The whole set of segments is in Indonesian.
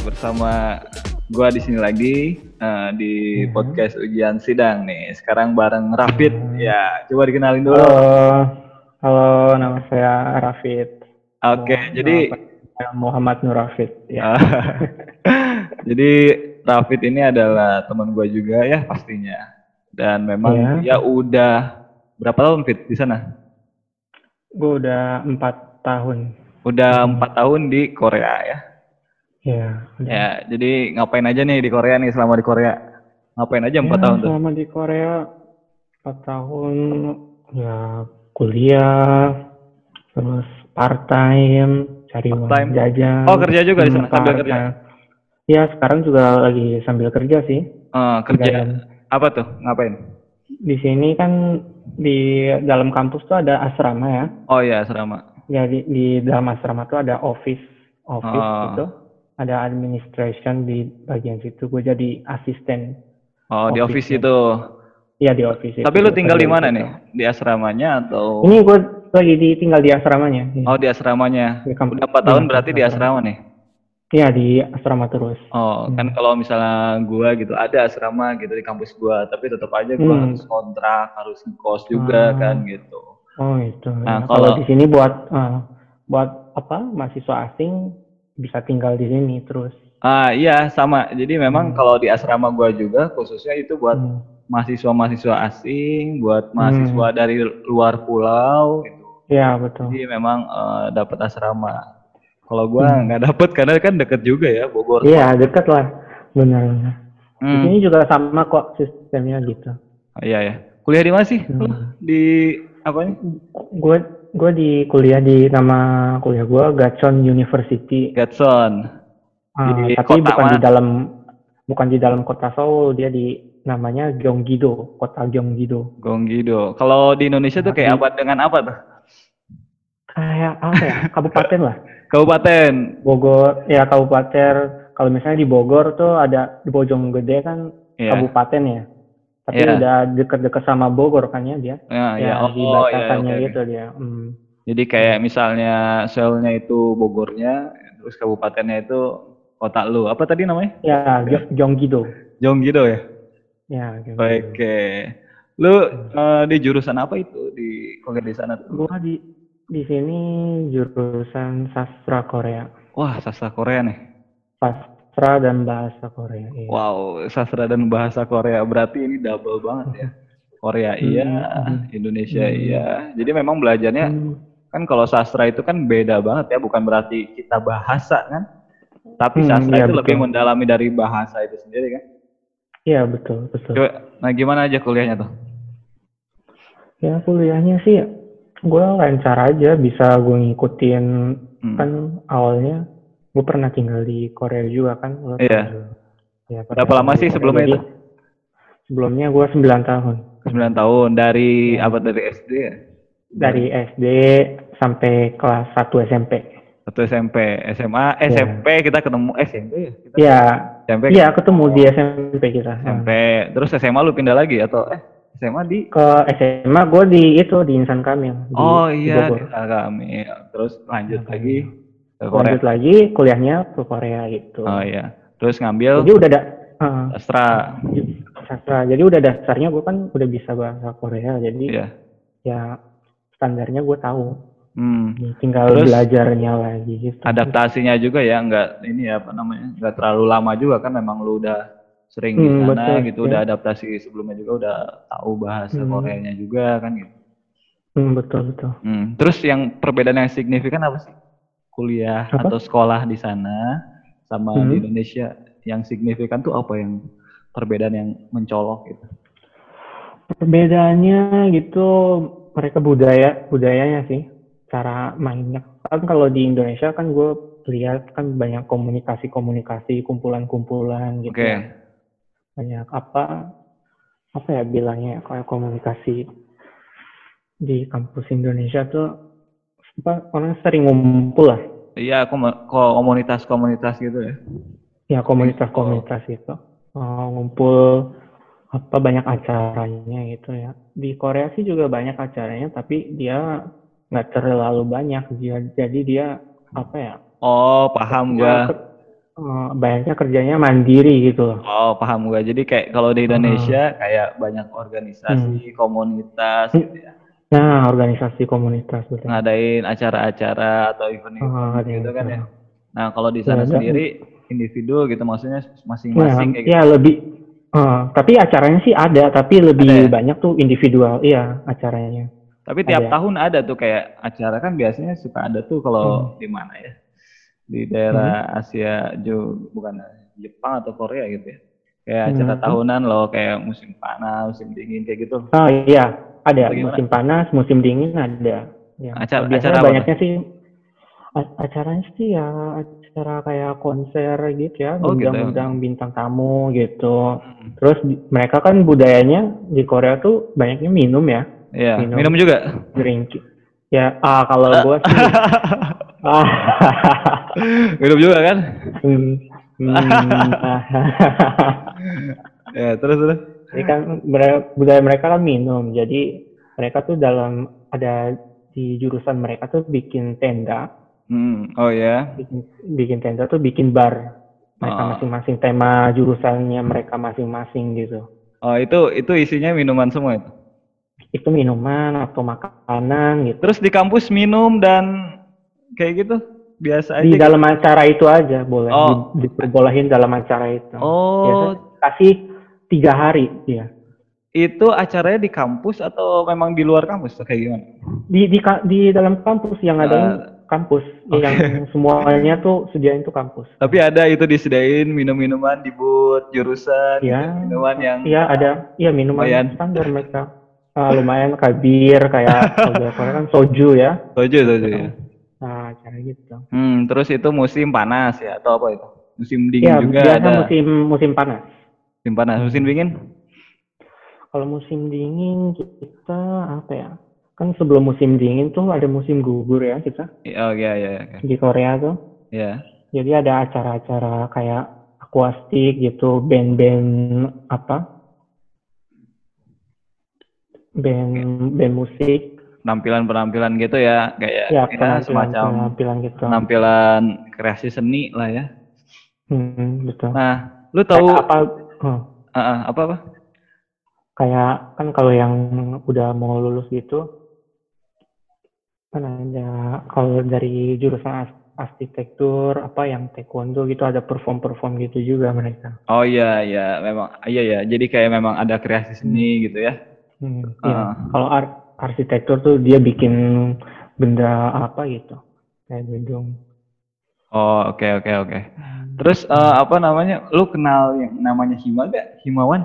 bersama gua di sini lagi di podcast ujian sidang nih. Sekarang bareng Rafid. Ya, coba dikenalin dulu. Halo, nama saya Rafid. Oke, jadi Saya Muhammad Nur Rafid. Ya. Jadi Rafid ini adalah teman gua juga ya pastinya. Dan memang dia udah berapa tahun Fit di sana? Gue udah 4 tahun. Udah 4 tahun di Korea ya. Ya, udah. Ya, jadi ngapain aja nih di Korea nih selama di Korea? Ngapain aja 4 tahun tuh? Selama di Korea 4 tahun ya kuliah, terus part time, cari uang jajan. Oh, kerja juga di sana sambil kerja. Ya, sekarang juga lagi sambil kerja sih. Kerja apa tuh? Ngapain? Di sini kan di dalam kampus tuh ada asrama ya. Oh iya, asrama. Ya, di dalam asrama tuh ada office gitu. Ada administration di bagian situ. Gue jadi asisten. Oh, di office itu. Iya, di office. Tapi lu tinggal di mana nih? Di asramanya atau? Ini gue lagi tinggal di asramanya. Oh, di asramanya. Udah 4 tahun berarti di asrama nih? Iya, di asrama terus. Oh, kan kalau misalnya gua gitu ada asrama gitu di kampus gua, tapi tetap aja gua harus kontrak, harus ngekos juga kan gitu. Oh, itu. Nah, kalau di sini buat apa? Mahasiswa asing bisa tinggal di sini terus. Iya, sama. Jadi memang kalau di asrama gua juga khususnya itu buat mahasiswa-mahasiswa asing, buat mahasiswa dari luar pulau gitu. Iya, betul. Jadi memang dapat asrama. Kalau gua nggak dapet karena kan deket juga ya Bogor. Iya, deket lah, benar. Di sini juga sama kok sistemnya gitu. Iya ya. Kuliah di mana sih? Di apa nih? Gue di kuliah di nama kuliah gue Gachon University. Gachon. Tapi bukan di dalam kota Seoul, dia di namanya Gyeonggi-do, kota Gyeonggi-do. Gyeonggi-do. Kalau di Indonesia tuh kayak apa dengan apa tuh? Kayak apa ya? Kabupaten lah. Kabupaten. Bogor, ya kabupaten. Kalau misalnya di Bogor tuh ada di Bojonggede kan kabupaten ya. Tapi udah deket-deket sama Bogor kan ya dia. Di batasannya gitu dia. Jadi kayak misalnya Seoul-nya itu Bogornya, terus kabupatennya itu kota lu. Apa tadi namanya? Ya, Gyeonggi-do. Gyeonggi-do ya? Ya, Gyeonggi-do. Oke. Lu di jurusan apa itu di kuliah di sana tuh? Gua di sini jurusan sastra Korea. Wah, sastra Korea nih. Sastra dan bahasa Korea. Iya. Wow, sastra dan bahasa Korea berarti ini double banget ya. Korea iya, Indonesia iya. Jadi memang belajarnya kan kalau sastra itu kan beda banget ya, bukan berarti kita bahasa kan. Tapi sastra itu lebih mendalami dari bahasa itu sendiri kan. Iya, betul. Coba, nah gimana aja kuliahnya tuh? Ya kuliahnya sih gue lancar aja, bisa gue ngikutin. Kan awalnya gue pernah tinggal di Korea juga kan. Iya. Berapa lama sih sebelumnya itu? Sebelumnya gue 9 tahun. 9 tahun dari apa, dari SD ya? Dari SD sampai kelas 1 SMP. 1 SMP, SMA, SMP kita ketemu SMP ya? Iya, ketemu di SMP kita. SMP. Terus SMA lu pindah lagi atau SMA ke SMA gue di Insan Kamil di Bogor. Di Insan Kamil. Terus lanjut lagi ke Korea. Lanjut lagi kuliahnya ke Korea gitu. Oh iya. Terus ngambil jadi udah sastra. Jadi udah dasarnya gue kan udah bisa bahasa Korea, jadi ya standarnya gue tahu. Tinggal belajarnya lagi gitu. Adaptasinya juga ya, nggak terlalu lama juga kan, memang lu udah sering di sana gitu, udah adaptasi sebelumnya juga, udah tahu bahasa Koreanya juga kan gitu. Betul. Terus yang perbedaan yang signifikan apa sih? Kuliah atau sekolah di sana sama di Indonesia yang signifikan tuh apa, yang perbedaan yang mencolok gitu? Perbedaannya gitu, mereka budayanya sih, cara mainnya. Kan kalau di Indonesia kan gue lihat kan banyak komunikasi, kumpulan-kumpulan gitu. Banyak apa ya bilangnya, kayak komunikasi di kampus Indonesia tuh orang sering ngumpul lah. Iya, komunitas gitu ya. Ya, komunitas itu ngumpul, banyak acaranya gitu ya. Di Korea sih juga banyak acaranya, tapi dia nggak terlalu banyak, jadi dia apa ya? Oh, paham gua. banyaknya kerjanya mandiri gitu loh. Oh, paham gue. Jadi kayak kalau di Indonesia kayak banyak organisasi, komunitas gitu ya. Nah, organisasi komunitas betul. Ngadain acara-acara atau event-event gitu kan ya. Nah, kalau di sana sendiri individu gitu maksudnya masing-masing kayak gitu. Ya lebih tapi acaranya sih ada, tapi lebih banyak tuh individual. Iya, acaranya. Tapi tiap tahun ada tuh kayak acara kan biasanya suka ada tuh kalau di mana ya? Di daerah Asia bukan Jepang atau Korea gitu ya. Kayak acara tahunan loh kayak musim panas, musim dingin kayak gitu. Oh iya, ada musim panas, musim dingin ada. Ya. Biasanya banyaknya sih acaranya sih ya acara kayak konser gitu ya, undang-undang bintang tamu gitu. Terus mereka kan budayanya di Korea tuh banyaknya minum ya. Iya, minum juga. Drink. Ya, kalau gue sih minum juga kan? Ya, terus. Jadi kan budaya mereka kan minum. Jadi mereka tuh ada di jurusan mereka tuh bikin tenda. Oh ya. Bikin tenda tuh bikin bar. Mereka masing-masing tema jurusannya mereka masing-masing gitu. Oh, itu isinya minuman semua itu? Itu minuman atau makanan gitu. Terus di kampus minum dan kayak gitu biasa aja? Di dalam acara itu aja boleh. Diperbolehin dalam acara itu. Biasa kasih 3 hari ya. Itu acaranya di kampus atau memang di luar kampus kayak gimana? Di dalam kampus yang ada kampus yang semuanya tuh sediain tuh kampus. Tapi ada itu disediain minum-minuman di booth jurusan ya, gitu, minuman yang ada minuman standar mereka. Lumayan kayak bir kayak kalau kan soju ya. Soju ya. Nah, cara gitu. Terus itu musim panas ya atau apa itu? Musim dingin juga biasa ada. musim panas. Musim panas, musim dingin? Kalau musim dingin kita apa ya? Kan sebelum musim dingin tuh ada musim gugur ya kita. Oh iya. Di Korea tuh. Iya. Jadi ada acara-acara kayak akuastik gitu, band-band band musik. Penampilan gitu ya, kayak semacam penampilan kreasi seni lah ya. Betul. Nah, lu tahu apa? Kayak kan kalau yang udah mau lulus gitu, kan ada kalau dari jurusan arsitektur yang taekwondo gitu ada perform gitu juga mereka. Oh iya memang iya ya. Jadi kayak memang ada kreasi seni gitu ya. Kalau arsitektur tuh dia bikin benda gitu kayak gedung. Oh oke. Terus lu kenal yang namanya Hima gak? Himawan.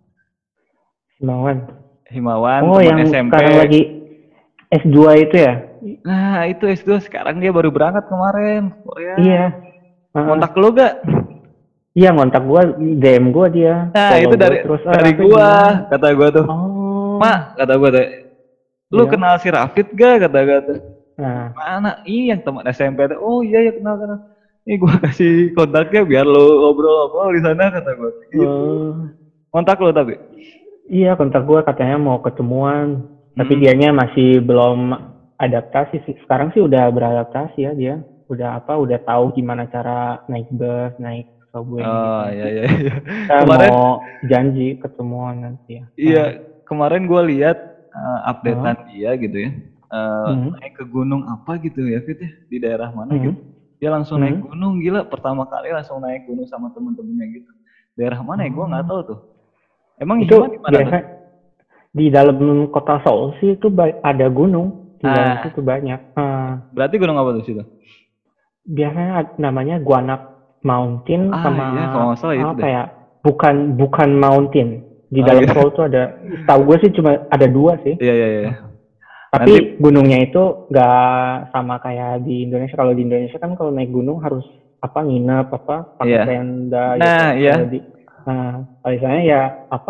Oh yang SMP. Sekarang lagi S2 itu ya? Nah itu S2 sekarang dia baru berangkat kemarin Korea. Iya. Kontak lu gak? Iya ngontak gua, DM gua dia. Nah itu dari gua, kata gua tuh. Mak, kata gua tuh. Lu kenal si Rafid gak? Kata gua tuh. Mana? Iya teman SMP tuh. Oh iya kenal. Ini gua kasih kontaknya biar lu ngobrol di sana kata gua. Gitu. Kontak lu tapi? Iya kontak gua katanya mau ketemuan. Tapi dianya masih belum adaptasi sih. Sekarang sih udah beradaptasi ya dia. Udah tahu gimana cara naik bus, naik subway. Oh gitu. iya. Kemarin mau janji ketemuan nanti ya. Iya, kemarin gua lihat updatean dia gitu ya. Naik ke gunung apa gitu ya Fit ya, di daerah mana gitu. Dia langsung naik gunung, gila pertama kali langsung naik gunung sama temen-temennya gitu. Daerah mana ya, gue nggak tahu tuh. Emang itu gimana tuh? Di dalam kota Seoul sih itu ada gunung, di dalam situ banyak. Berarti gunung apa tuh situ? Biasanya namanya Gwanak Mountain sama iya, kalau nggak salah itu ya? Bukan mountain. Di dalam Seoul tuh ada, tahu gue sih cuma ada 2 sih. Iya. Tapi gunungnya itu nggak sama kayak di Indonesia. Kalau di Indonesia kan kalau naik gunung harus nginep pakai tenda nah, gitu. Iya. Kalau misalnya ya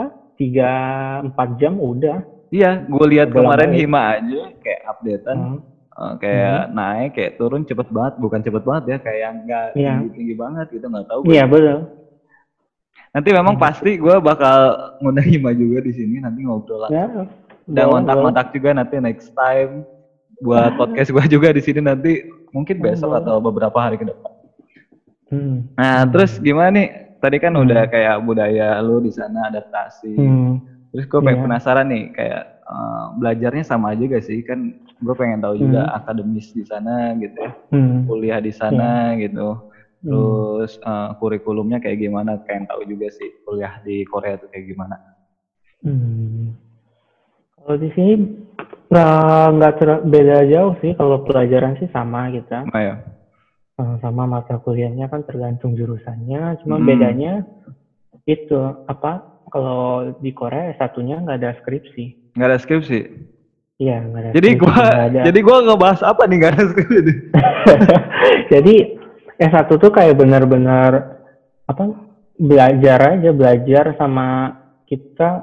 3-4 jam udah. Iya, gue lihat kemarin Hima aja kayak updatean. Kayak naik, kayak turun cepet banget. Bukan cepet banget ya, kayak nggak tinggi banget gitu, nggak tahu. Iya betul. Nanti memang pasti gue bakal ngundang Hima juga di sini, nanti ngobrol lah. Dan kontak-kontak juga nanti next time buat podcast gue juga di sini nanti mungkin besok atau beberapa hari ke depan. Nah, terus gimana nih? Tadi kan udah kayak budaya lu di sana adaptasi. Terus gue pengen penasaran nih, kayak belajarnya sama aja gak sih? Kan gue pengen tahu juga akademis di sana gitu ya, kuliah di sana gitu. Terus kurikulumnya kayak gimana? Pengen tahu juga sih kuliah di Korea tuh kayak gimana. Kalau di sini nggak beda jauh sih, kalau pelajaran sih sama gitu. Oh, ya. Sama mata kuliahnya kan tergantung jurusannya, cuma bedanya itu apa? Kalau di Korea satunya nggak ada skripsi. Nggak ada skripsi? Iya, nggak ada Jadi skripsi. Jadi gua ngebahas apa nih nggak ada skripsi? Jadi S1 tuh kayak benar-benar apa? Belajar sama kita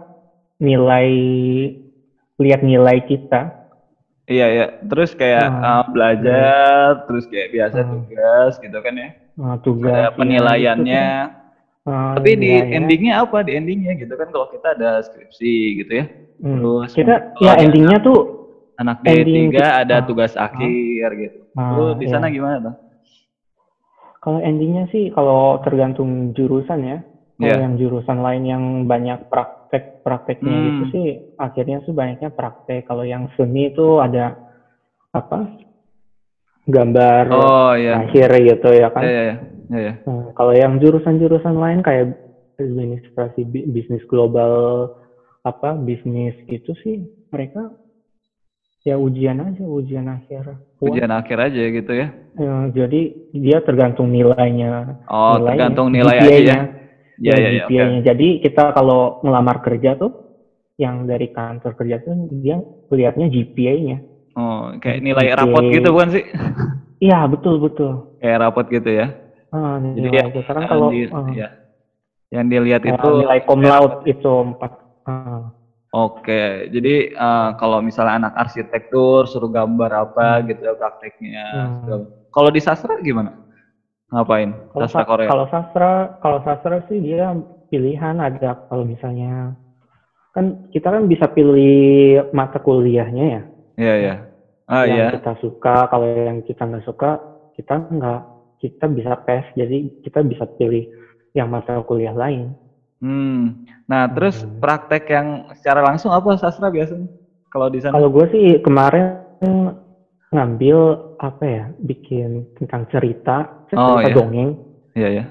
lihat nilai kita. Iya ya, terus kayak belajar, terus kayak biasa tugas gitu kan ya. Tugas. Ada penilaiannya. Ya, tapi di endingnya apa? Di endingnya gitu kan kalau kita ada skripsi gitu ya. Terus kita ya endingnya tuh anak D3 ada tugas akhir gitu. Lu di sana gimana tuh? Kalau endingnya sih kalau tergantung jurusan ya. Kalau yang jurusan lain yang banyak prakteknya gitu sih, akhirnya sih banyaknya praktek. Kalau yang seni itu ada apa? Gambar akhir gitu ya kan. Kalau yang jurusan-jurusan lain kayak administrasi bisnis global, bisnis gitu sih, mereka ya ujian akhir. Ujian akhir aja gitu ya. Jadi dia tergantung nilainya. Tergantung nilai aja ya. GPA-nya. Jadi kita kalau ngelamar kerja tuh, yang dari kantor kerja tuh dia lihatnya GPA-nya. Oh, kayak nilai rapot gitu bukan sih? Iya, betul. Kayak rapot gitu ya. Jadi ya, sekarang kalau yang dilihat itu nilai cum laude itu 4. Oke, jadi kalau misalnya anak arsitektur suruh gambar apa gitu ya prakteknya. Kalau di sastra gimana? Ngapain? Sastra Korea. Kalau sastra sih dia pilihan ada. Kalau misalnya kan kita kan bisa pilih mata kuliahnya ya. Iya. Yang kita suka, kalau yang kita nggak suka, kita bisa tes. Jadi kita bisa pilih yang mata kuliah lain. Nah, terus praktek yang secara langsung apa sastra biasanya? Kalau di sana? Kalau gue sih kemarin ngambil bikin tentang cerita dongeng. Iya.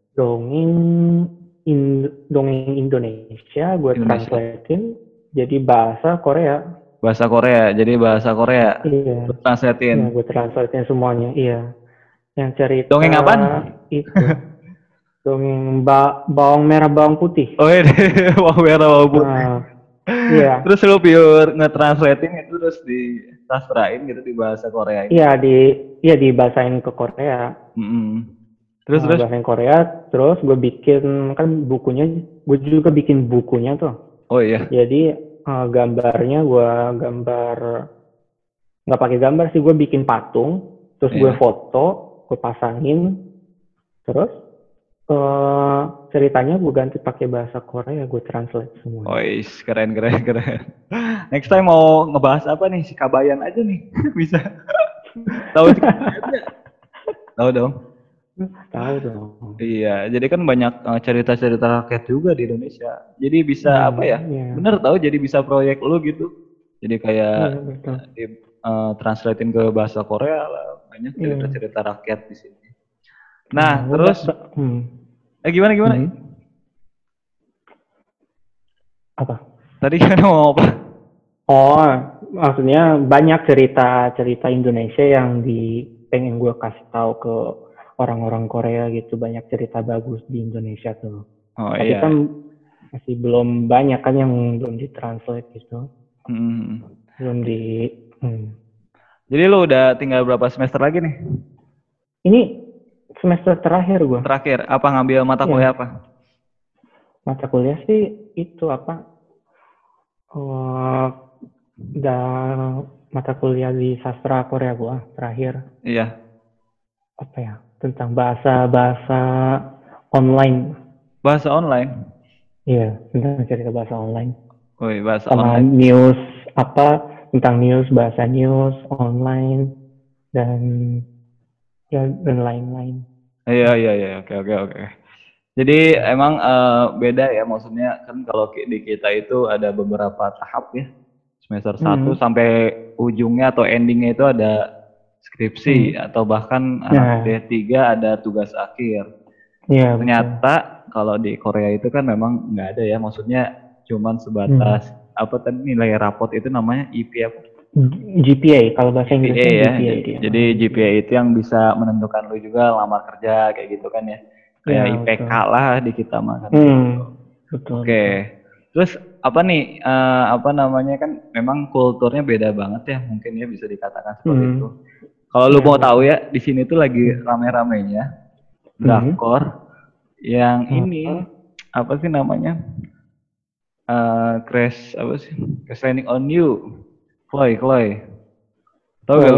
Dongeng Indonesia gue translatein jadi bahasa Korea. Jadi bahasa Korea. Iya. Translatein. Iya, gue translatein semuanya. Iya. Yang cerita. Dongeng apaan? Itu. Dongeng bawang merah bawang putih. Oh iya, bawang merah bawang putih. Iya. Terus lu pure nge-translating itu terus disastrain gitu di bahasa Korea. Iya, dibahasain ke Korea. Terus bahasain Korea, terus gue bikin kan bukunya, gue juga bikin bukunya tuh. Oh iya. Jadi gambarnya gue nggak pakai gambar sih, gue bikin patung, terus gue foto, gue pasangin, terus ceritanya gue ganti pakai bahasa Korea, gue translate semua. Oh keren. Next time mau ngebahas apa nih? Si Kabayan aja nih. Bisa. Tahu si Kabayan nggak? Tahu dong. Tahu dong. Iya, jadi kan banyak cerita-cerita rakyat juga di Indonesia. Jadi bisa bener tahu jadi bisa proyek lu gitu. Jadi kayak translatein ke bahasa Korea lah. Banyak cerita-cerita rakyat di sini. Nah, terus gimana? Apa? Tadi kan mau apa? Oh, maksudnya banyak cerita Indonesia yang pengen gue kasih tahu ke orang-orang Korea gitu, banyak cerita bagus di Indonesia tuh. Tapi kan masih belum banyak kan yang belum ditranslate gitu. Jadi lu udah tinggal berapa semester lagi nih? Ini semester terakhir gue. Terakhir, apa ngambil mata kuliah apa? Mata kuliah sih itu mata kuliah di sastra Korea gue terakhir. Iya. Tentang bahasa online. Bahasa online? Iya, tentang cerita bahasa online. Bahasa sama online. News tentang news, bahasa news online dan lain-lain. Iya, iya, iya, oke, oke, oke. Jadi emang beda ya, maksudnya kan kalau di kita itu ada beberapa tahap ya. Semester 1 sampai ujungnya atau endingnya itu ada skripsi atau bahkan anak D3 ada tugas akhir. Iya, Ternyata kalau di Korea itu kan memang nggak ada ya, maksudnya cuman sebatas apa tadi nilai rapot itu namanya IP apa? GPA, kalau bahasa GPA Inggrisnya ya. GPA dia. Jadi GPA itu yang bisa menentukan lu juga lamar kerja kayak gitu kan ya. Kayak Ya, IPK betul. lah di kita mah kan. Betul, Oke. betul. Terus apa nih apa namanya kan memang kulturnya beda banget ya, mungkin ya bisa dikatakan seperti itu. Kalau lu mau tahu ya, di sini tuh lagi rame-ramenya drakor yang ini apa sih namanya? Crash apa sih? Crash Landing on You. Chloe, Chloe. Tahu gak lu?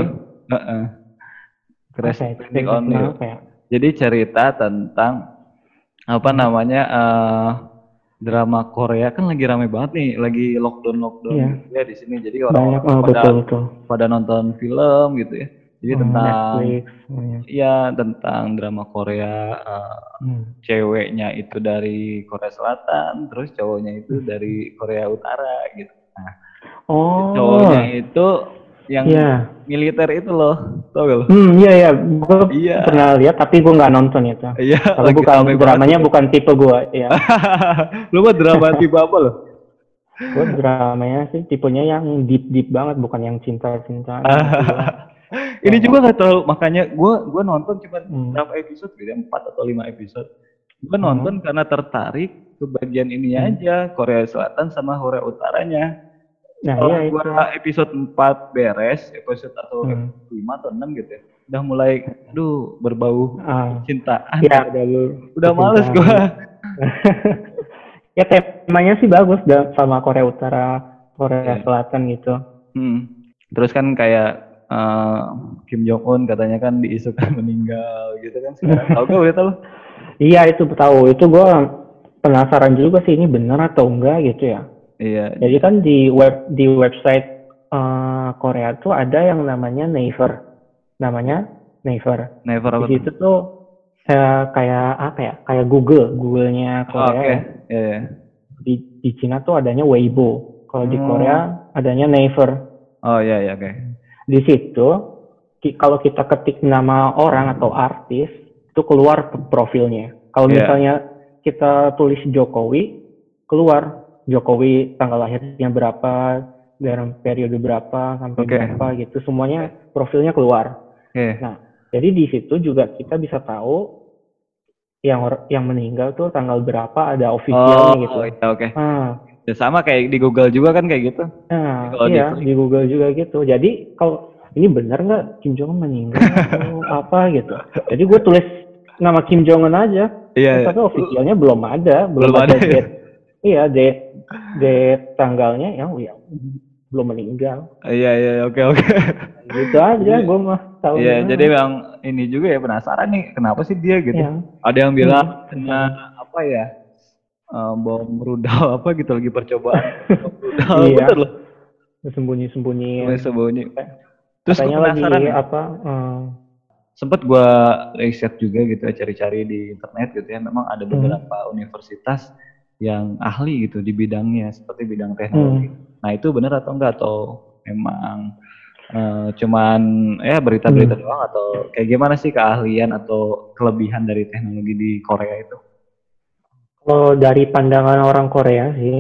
Crash Landing on You. Jadi cerita tentang apa namanya drama Korea kan lagi rame banget nih, lagi lockdown gitu ya di sini. Jadi orang-orang pada nonton film gitu ya. Jadi tentang tentang drama Korea, ceweknya itu dari Korea Selatan, terus cowoknya itu dari Korea Utara gitu. Nah, cowoknya itu yang militer itu loh, tau gak lo? Iya, gue pernah lihat tapi gue nggak nonton itu. Iya, kalau bukan dramanya bukan tipe gue, ya. Lu mah drama tipe apa lo? Gue dramanya sih tipenya yang deep banget, bukan yang cinta-cinta. Ini juga nggak tahu, makanya gue nonton cuma berapa episode gitu, 4 atau 5 episode. Gue nonton karena tertarik ke bagian ini aja, Korea Selatan sama Korea Utaranya. Setelah gue episode 4 beres, episode atau 5 atau 6 gitu ya, udah mulai berbau cintaan. Ya, udah males gue. Ya temanya sih bagus sama Korea Utara, Korea Selatan gitu. Terus kan kayak Kim Jong Un katanya kan diisukan meninggal gitu kan sekarang. Tahu gak berita lo? Iya, itu tahu. Itu gue penasaran juga sih, ini benar atau enggak gitu ya. Iya. Jadi kan di website Korea tuh ada yang namanya Naver. Naver apa? Di situ tuh kayak apa ya? Kayak Google-nya Korea. Oke. Yeah. Di Cina tuh adanya Weibo. Kalau di Korea adanya Naver. Oh iya, oke. Di situ kalau kita ketik nama orang atau artis, itu keluar profilnya. Kalau misalnya kita tulis Jokowi, keluar Jokowi tanggal lahirnya berapa, dalam periode berapa sampai berapa gitu, semuanya profilnya keluar. Nah, jadi di situ juga kita bisa tahu yang meninggal tuh tanggal berapa, ada officialnya gitu. Oke. Ya, sama kayak di Google juga kan kayak gitu. Nah, iya di Google juga gitu. Jadi kalau ini benar nggak Kim Jong Un meninggal atau apa gitu. Jadi gue tulis nama Kim Jong Un aja. Iya. Tapi officialnya belum ada date. Iya, date tanggalnya ya belum meninggal. Iya, oke. Gitu aja gue mah tahu. Iya, jadi memang ini juga ya, penasaran nih kenapa sih dia gitu. Ada yang bilang apa ya? Bom rudal apa gitu, lagi percobaan. Bom rudal bener loh. Sembunyi. Terus gue penasaran lagi apa? Sempet gue riset juga gitu ya, cari-cari di internet gitu ya. Memang ada beberapa universitas yang ahli gitu di bidangnya, seperti bidang teknologi. Nah itu benar atau enggak, atau memang cuman ya berita-berita doang, atau kayak gimana sih keahlian atau kelebihan dari teknologi di Korea itu? Kalau dari pandangan orang Korea sih,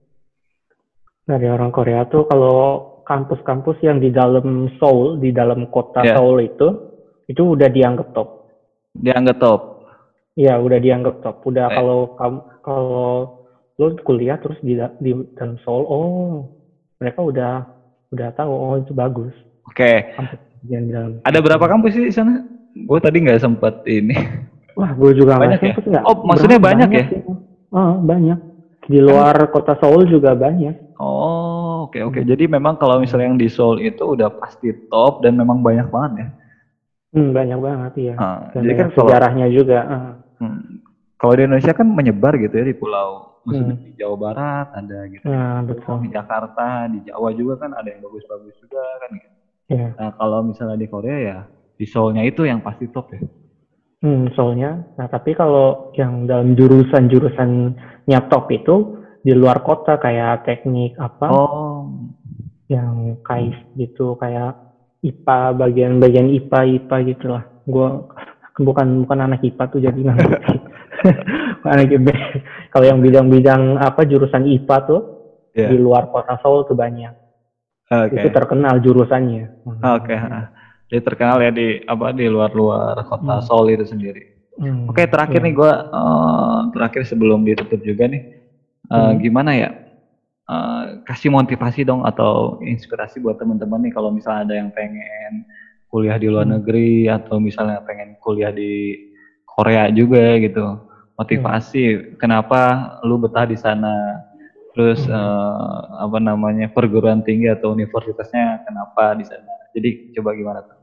dari orang Korea tuh kalau kampus-kampus yang di dalam Seoul, di dalam kota Seoul itu udah dianggap top. Dianggap top? Iya, udah dianggap top. Udah kalau lo kuliah terus di dalam Seoul, mereka udah tahu itu bagus. Oke. Ada berapa kampus sih di sana? Gue tadi nggak sempat ini. Wah, gue juga banyak ya? Oh, maksudnya banyak ya? Banyak. Di luar kota Seoul juga banyak. Oh, oke. Jadi memang kalau misalnya yang di Seoul itu udah pasti top dan memang banyak banget ya? Banyak banget ya. Dan jadi kan sejarahnya juga. Kalau di Indonesia kan menyebar gitu ya di pulau. Maksudnya di Jawa Barat ada gitu. Betul. Di Jakarta, di Jawa juga kan ada yang bagus-bagus juga kan gitu. Yeah. Nah, kalau misalnya di Korea ya di Seoul-nya itu yang pasti top ya. Soalnya, nah tapi kalau yang dalam jurusannya top itu di luar kota kayak teknik apa, Oh, yang KAIS gitu, kayak IPA, bagian-bagian IPA gitu lah. Gue bukan anak IPA tuh jadi nggak ngerti. Bukan anak IPA. Kalau yang bidang-bidang apa jurusan IPA tuh di ya. luar kota Seoul tuh banyak. Itu Oke. terkenal jurusannya. Oke, Jadi terkenal ya di apa di luar-luar kota Hmm. Seoul itu sendiri. Oke, terakhir Ya. nih gue terakhir sebelum ditutup juga nih, gimana ya? Kasih motivasi dong atau inspirasi buat teman-teman nih kalau misalnya ada yang pengen kuliah di luar negeri atau misalnya pengen kuliah di Korea juga gitu. Motivasi kenapa lu betah di sana? Terus apa namanya perguruan tinggi atau universitasnya kenapa di sana? Jadi coba gimana tuh?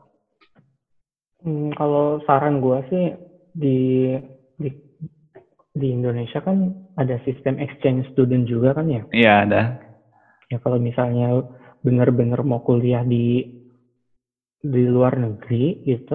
Kalau saran gue sih di, di di Indonesia kan ada sistem exchange student juga kan ya. Iya ada. Ya kalau misalnya benar-benar mau kuliah di luar negeri gitu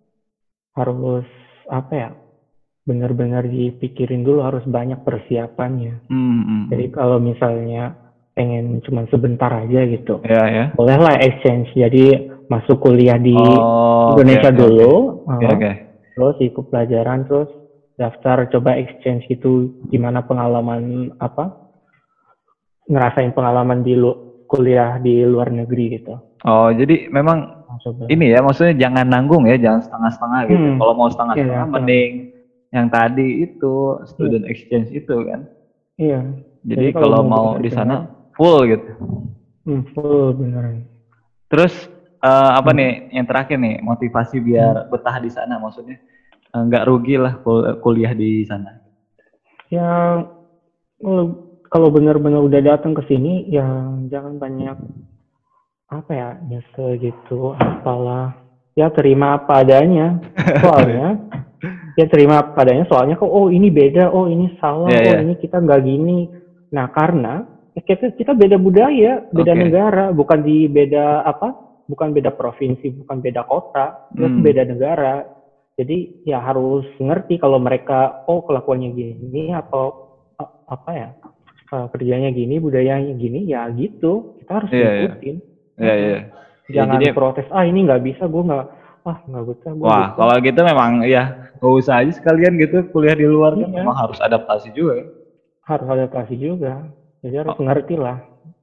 harus apa ya? Benar-benar dipikirin dulu, harus banyak persiapannya. Jadi kalau misalnya pengen cuma sebentar aja gitu, Ya ya. bolehlah exchange. Jadi masuk kuliah di Oke Indonesia oke oke. dulu, Oke oke. terus ikut pelajaran, terus daftar coba exchange gitu, gimana pengalaman apa, ngerasain pengalaman kuliah di luar negeri gitu. Oh jadi memang Nah, coba. ini ya maksudnya jangan nanggung ya, jangan setengah-setengah gitu. Kalau mau Iya, setengah-setengah jangan. mending yang tadi itu Iya, student exchange itu kan. iya. Jadi Jadi kalau kalau mau mau di benar-benar, sana full gitu. full beneran. Terus apa Hmm. nih yang terakhir nih motivasi biar betah di sana maksudnya nggak rugi lah kuliah di sana. Ya, kalau benar-benar udah datang ke sini, ya jangan banyak apa ya, nyesel gitu, apalah. Ya terima apa adanya. Soalnya, ya terima apa adanya. Soalnya kok, oh ini beda, oh ini salah, Iya oh iya. ini kita nggak gini. Nah karena ya kita beda budaya, beda Oke. negara, bukan di beda apa, bukan beda provinsi, bukan beda kota, itu beda negara. Jadi ya harus ngerti kalau mereka, oh kelakuannya gini atau apa ya, kerjanya gini, budayanya gini, ya gitu. Kita harus Iya iya. ngikutin. Iya iya. Ya, jadi Jangan protes, ini nggak bisa, gue nggak betah, gue wah gitu. kalau gitu memang ya nggak usah aja sekalian gitu kuliah di luar kan Iya, memang harus adaptasi juga. harus adaptasi juga. Jadi harus Oh, ngerti lah.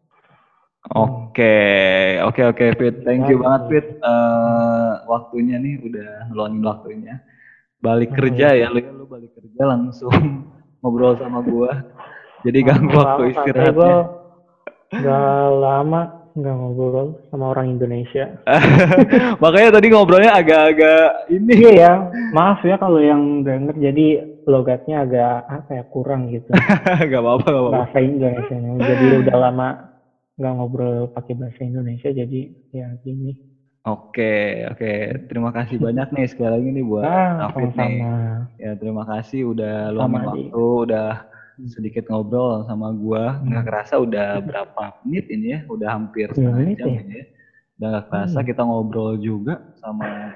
oke oke Fit, Gitu thank you aja banget sih. Fit. Waktunya nih udah ngeluangin waktunya. Balik Oh kerja iya. ya lu balik kerja langsung ngobrol sama gua. Jadi ganggu Nggak waktu apa-apa, santai, gue istirahatnya. nggak lama nggak ngobrol sama orang Indonesia. Makanya tadi ngobrolnya agak-agak ini. Iya ya, maaf ya kalau yang denger jadi logatnya agak apa ya, kurang gitu. Gak apa-apa, gak apa-apa. Bahasa Indonesia jadi udah lama nggak ngobrol pakai bahasa Indonesia, jadi ya gini. Oke. Terima kasih banyak nih sekali lagi nih buat Rafid nih. Sama-sama. Ya terima kasih udah Sama luangin di. waktu, udah sedikit ngobrol sama gua. Nggak kerasa udah berapa menit ini ya, udah hampir 10 setengah menit jam ya? ini ya. Udah nggak kerasa kita ngobrol juga sama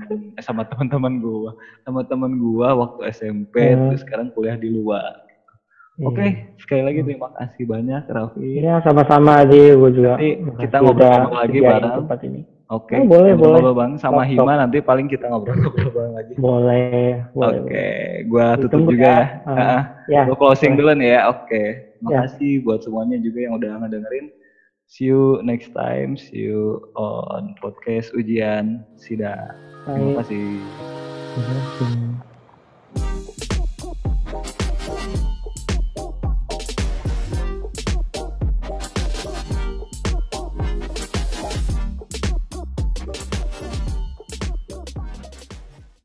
teman-teman gua waktu SMP, terus sekarang kuliah di luar. Oke, sekali lagi terima kasih banyak Rafid. Ya, sama-sama Adi, gue juga Nanti kita makasih udah ngobrol-ngobrol lagi sediain bareng. tempat ini. Oke, Oh, boleh. ngobrol-ngobrol bareng sama Laptop. Hima nanti paling kita ngobrol-ngobrol bareng lagi. Boleh. Oke, gua tutup Ditunggu juga ya. ya. Ya, Gua closing boleh. dulu nih ya. Oke, Ya. makasih buat semuanya juga yang udah ngedengerin. See you next time. See you on podcast ujian SIDA. Terima kasih. Terima kasih.